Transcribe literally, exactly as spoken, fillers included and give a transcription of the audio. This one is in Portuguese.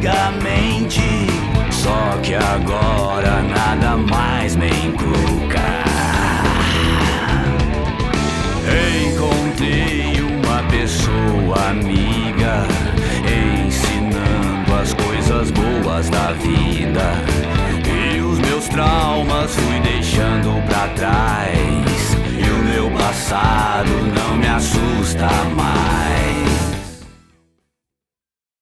antigamente. Só que agora nada mais me encuca. Encontrei uma pessoa amiga, ensinando as coisas boas da vida. E os meus traumas fui deixando pra trás, e o meu passado não me assusta mais.